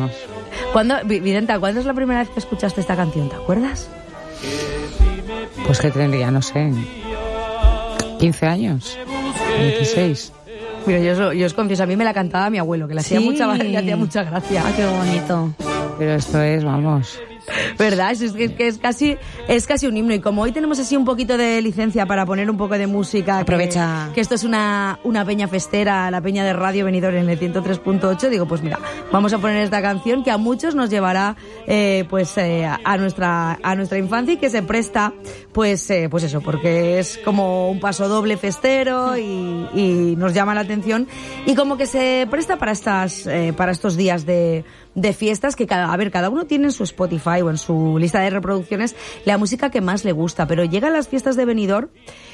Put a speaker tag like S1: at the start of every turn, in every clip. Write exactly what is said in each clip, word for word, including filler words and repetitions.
S1: vamos.
S2: ¿Cuándo, Videnta, ¿cuándo es la primera vez que escuchaste esta canción? ¿Te acuerdas?
S1: Pues que tendría, no sé, quince años, dieciséis.
S2: Mira, yo, yo os confieso, a mí me la cantaba mi abuelo, que le hacía
S1: Sí.
S2: mucha, le hacía mucha gracia.
S3: Ah, qué bonito.
S1: Pero esto es, vamos...
S2: ¿Verdad? Es, es, es que es casi, es casi un himno. Y como hoy tenemos así un poquito de licencia para poner un poco de música,
S3: Aprovecha.
S2: Que, que esto es una, una peña festera, la peña de Radio Benidorm en el ciento tres punto ocho, digo, pues mira, vamos a poner esta canción que a muchos nos llevará eh, pues eh, a nuestra a nuestra infancia y que se presta, pues eh, pues eso, porque es como un paso doble festero y, y nos llama la atención y como que se presta para estas eh, para estos días de de fiestas que cada, a ver, cada uno tiene en su Spotify o en su lista de reproducciones la música que más le gusta, pero llegan las fiestas de Benidorm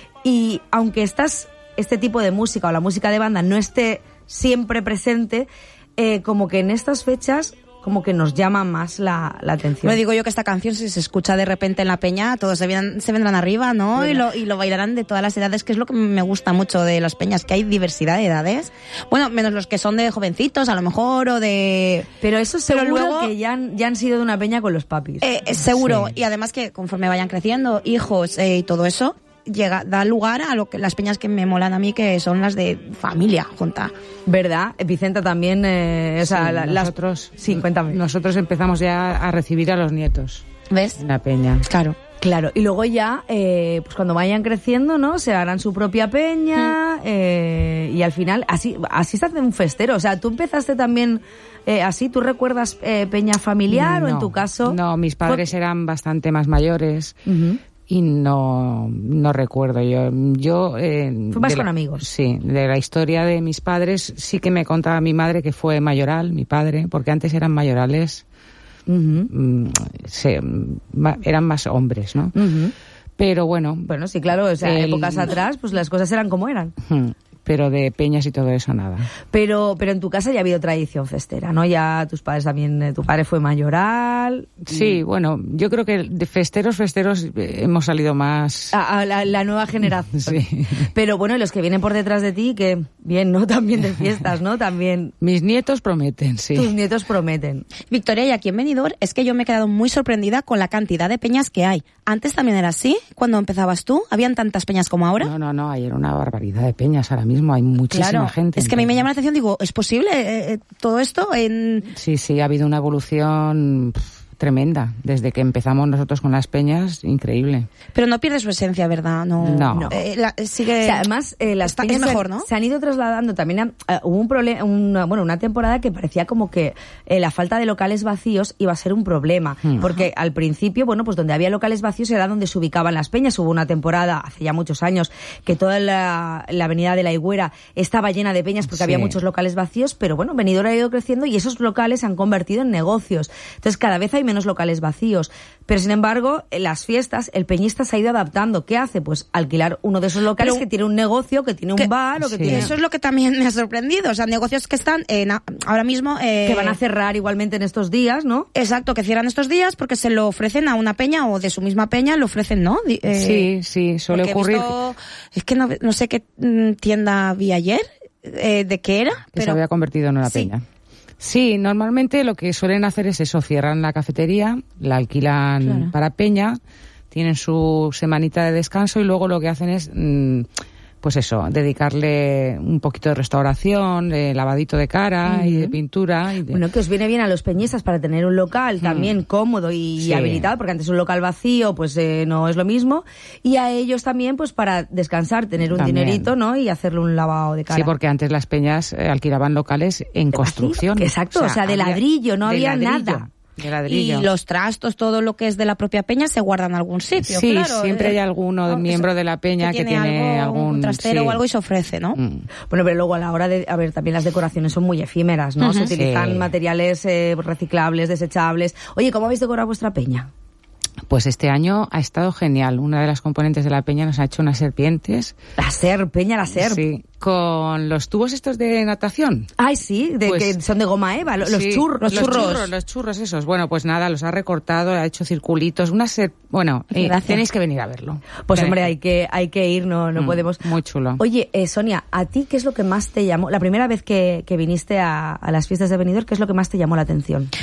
S2: y aunque estas, este tipo de música o la música de banda no esté siempre presente, eh, como que en estas fechas como que nos llama más la, la atención.
S3: Lo digo yo que esta canción, si se escucha de repente en la peña, todos se, vienen, se vendrán arriba, ¿no?
S2: Bueno.
S3: Y lo, y lo bailarán de todas las edades, que es lo que me gusta mucho de las peñas, que hay diversidad de edades. Bueno, menos los que son de jovencitos, a lo mejor, o de...
S2: Pero eso seguro
S3: Pero luego,
S2: que ya han, ya han sido de una peña con los papis.
S3: Eh, eh, seguro,
S1: Sí.
S3: y además que conforme vayan creciendo, hijos eh, y todo eso, llega da lugar a lo que las peñas que me molan a mí, que son las de familia junta.
S2: ¿Verdad? Vicenta también, eh, o sea,
S1: Sí,
S2: la- las...
S1: nosotros,
S2: Sí, cuéntame.
S1: Nosotros empezamos ya a recibir a los nietos
S3: ¿Ves?
S1: en la peña.
S3: Claro.
S2: Claro, y luego ya, eh, pues cuando vayan creciendo, ¿no? Se harán su propia peña eh, y al final, así así se hace un festero. O sea, tú empezaste también eh, así, ¿tú recuerdas eh, peña familiar o en
S1: No,
S2: tu caso?
S1: No, mis padres
S2: fue-
S1: eran bastante más mayores.
S2: Ujú.
S1: Y no, no recuerdo yo. Yo eh,
S2: Fue más
S1: de
S2: con
S1: la-
S2: amigos.
S1: Sí, de la historia de mis padres sí que me contaba mi madre que fue mayoral, mi padre, porque antes eran mayorales,
S2: Ujú.
S1: mm, se- ma- eran más hombres, ¿no?
S2: Ujú.
S1: Pero bueno,
S2: Bueno, sí, claro, o sea,
S1: El-
S2: épocas atrás, pues las cosas eran como eran.
S1: hmm, pero de peñas y todo eso nada.
S2: Pero, pero en tu casa ya ha habido tradición festera, ¿no? Ya tus padres también, eh, tu padre fue mayoral.
S1: Sí, bueno, yo creo que de festeros, festeros eh, hemos salido más.
S2: A, a la, la nueva generación.
S1: Sí.
S2: Pero bueno, y los que vienen por detrás de ti, que bien, ¿no? También de fiestas, ¿no? También
S1: Mis nietos prometen, sí.
S2: tus nietos prometen.
S3: Victoria, y aquí en Benidorm es que yo me he quedado muy sorprendida con la cantidad de peñas que hay. ¿Antes también era así? Cuando empezabas tú, ¿habían tantas peñas como ahora?
S1: No, no, no, hay una barbaridad de peñas ahora mismo, hay muchísima
S3: Claro,
S1: gente.
S3: es que a mí me llama la atención, digo, ¿es posible eh, eh, todo esto en...?
S1: Sí, sí, ha habido una evolución pff, tremenda. Desde que empezamos nosotros con las peñas, increíble.
S3: Pero no pierde su esencia, ¿verdad? No.
S1: No.
S3: Eh, la- sigue...
S2: O sea, además, eh, las
S3: Está-
S2: peñas
S3: es mejor,
S2: se, han,
S3: ¿no?
S2: se han ido trasladando también a, a- hubo un problema, una, bueno, una temporada que parecía como que eh, la falta de locales vacíos iba a ser un problema,
S1: Hmm.
S2: porque al principio, bueno, pues donde había locales vacíos era donde se ubicaban las peñas. Hubo una temporada, hace ya muchos años, que toda la, la avenida de la Higuera estaba llena de peñas porque
S1: Sí.
S2: había muchos locales vacíos, pero bueno, Benidorm ha ido creciendo y esos locales se han convertido en negocios. Entonces cada vez hay menos locales vacíos. Pero sin embargo, en las fiestas, el peñista se ha ido adaptando. ¿Qué hace? Pues alquilar uno de esos locales
S3: Pero-
S2: que tiene un negocio, que tiene un
S3: que-
S2: bar o que
S1: sí.
S2: tiene...
S3: Eso es lo que también me ha sorprendido. O sea, negocios que están en, a- ahora mismo... eh,
S2: que van a cerrar igualmente en estos días, ¿no?
S3: Exacto, que cierran estos días porque se lo ofrecen a una peña o de su misma peña lo ofrecen, ¿no? Di- eh,
S1: Sí, sí, suele
S3: porque he
S1: ocurrir
S3: visto- es que no, no sé qué mm, tienda vi ayer, eh, de qué era,
S1: que se
S3: pero...
S1: había convertido en una
S3: Sí.
S1: peña. Sí, normalmente lo que suelen hacer es eso, cierran la cafetería, la alquilan
S3: Claro.
S1: para peña, tienen su semanita de descanso y luego lo que hacen es, mm, pues eso, dedicarle un poquito de restauración, de lavadito de cara y de pintura. Y de...
S2: Bueno, que os viene bien a los peñistas para tener un local también cómodo y
S1: Sí.
S2: habilitado, porque antes un local vacío pues eh, no es lo mismo, y a ellos también pues para descansar, tener un
S1: También.
S2: dinerito, ¿no? Y hacerle un lavado de cara.
S1: Sí, porque antes las peñas eh, alquilaban locales en construcción.
S2: Exacto, o sea, de ladrillo, no
S1: de
S2: había
S1: ladrillo,
S2: nada.
S1: De
S3: Y
S1: ladrillo.
S3: los trastos, todo lo que es de la propia peña, se guardan en algún sitio,
S1: Sí,
S3: claro.
S1: siempre
S3: Eh,
S1: hay alguno
S3: ¿no?
S1: miembro
S3: Eso-
S1: de la peña que tiene
S3: algo,
S1: algún-
S3: un trastero
S1: sí.
S3: o algo y se ofrece, ¿no?
S1: Mm.
S2: Bueno, pero luego a la hora de, a ver, también las decoraciones son muy efímeras, ¿no? Se
S3: Ujú.
S2: utilizan
S1: Sí.
S2: materiales eh, reciclables, desechables. Oye, ¿cómo habéis decorado vuestra peña?
S1: Pues este año ha estado genial. Una de las componentes de la peña nos ha hecho unas serpientes.
S2: La SER, peña la SER.
S1: Sí, con los tubos estos de natación.
S2: Ay, sí, de
S1: Pues-
S2: que son de goma eva, lo- los
S1: Sí,
S2: churros.
S1: los churros. Los churros esos. Bueno, pues nada, los ha recortado, ha hecho circulitos. Una ser... Bueno, eh,
S3: Gracias.
S1: tenéis que venir a verlo.
S2: Pues
S1: Tenéis
S2: hombre,
S1: que-
S2: hay que, hay que ir, no, no
S1: Mm,
S2: podemos.
S1: muy chulo.
S2: Oye, eh, Sonia, ¿a ti qué es lo que más te llamó? La primera vez que, que viniste a, a las fiestas de Benidorm, ¿qué es lo que más te llamó la atención?